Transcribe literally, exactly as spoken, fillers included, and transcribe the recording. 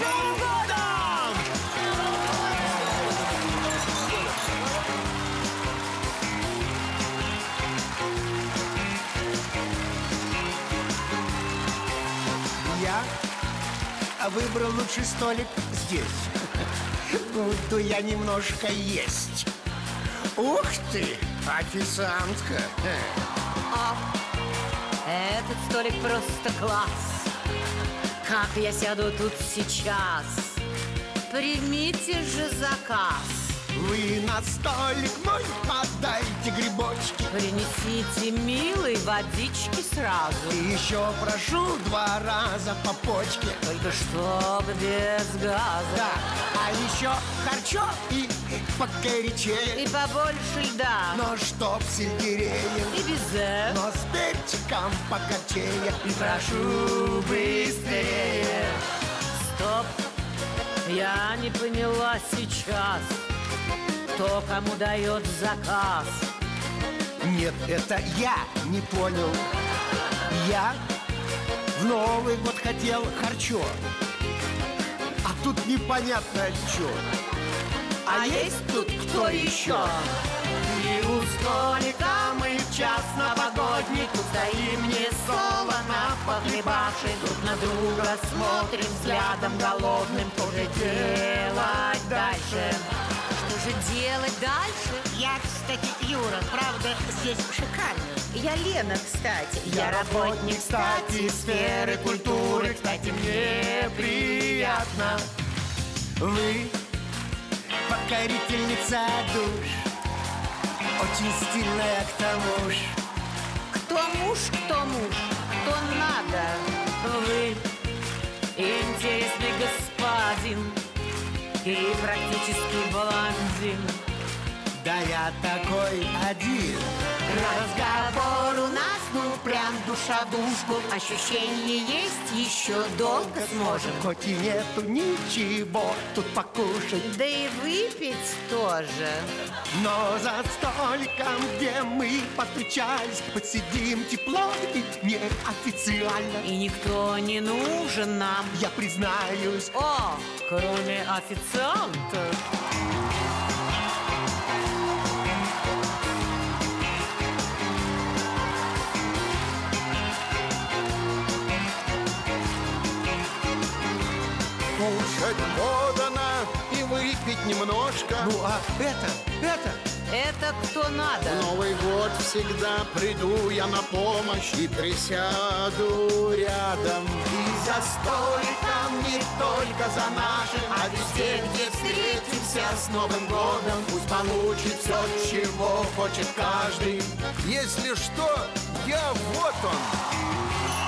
Новым годом! Я выбрал лучший столик здесь. Буду я немножко есть. Ух ты, официантка! А, этот столик просто класс. Как я сяду тут сейчас? Примите же заказ. Вы на столик мой подайте грибочки. Принесите, милый, водички сразу. И еще прошу два раза по почке. Только чтоб без газа. Да, а еще харчо и покорячее. И побольше льда. Но чтоб сельдереем. И безе. Но с перчиком покорчее. И прошу быстрее. Стоп, я не поняла сейчас, кто кому дает заказ. Нет, это я не понял. Я в Новый год хотел харчо, а тут непонятно что. А, а есть тут кто еще? И у столика мы в час новогодний тут стоим несолоно похлебавши, друг на друга смотрим взглядом голодным. Что же делать дальше? Что же делать дальше? Я, кстати, Юра, правда, здесь шикарно. Я Лена, кстати. Я, Я работник, кстати, сферы культуры. Кстати, мне приятно. Вы покорительница душ, очень стильная к тому ж. Кто муж, кто муж, кто надо. Вы интересный господин и практически блондин. Да я такой один. Разговор у нас, ну прям душа в душку. Ощущение есть, еще долго сможем. Хоть и нету ничего тут покушать, да и выпить тоже. Но за столиком, где мы повстречались, посидим тепло и неофициально. И никто не нужен нам, я признаюсь. О, кроме официанта. Кушать подано и выпить немножко. Ну а это, это Это кто надо? В Новый год всегда приду я на помощь и присяду рядом. И за столиком не только за нашим, а везде, где встретимся с Новым годом, пусть получит все, чего хочет каждый. Если что, я вот он.